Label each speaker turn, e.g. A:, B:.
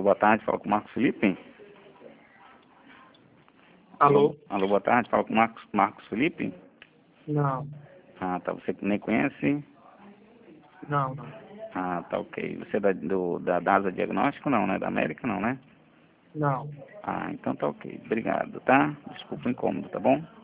A: boa tarde, fala com o Marcos Felipe.
B: Alô?
A: Alô, boa tarde, fala com o Marcos Felipe.
B: Não,
A: Ah, tá, você nem conhece?
B: não.
A: Ah, tá, ok. Você é da DASA Diagnóstico, não, né? Da América, não, né?
B: Não.
A: Ah, então tá ok. Obrigado, tá? Desculpa o incômodo, tá bom?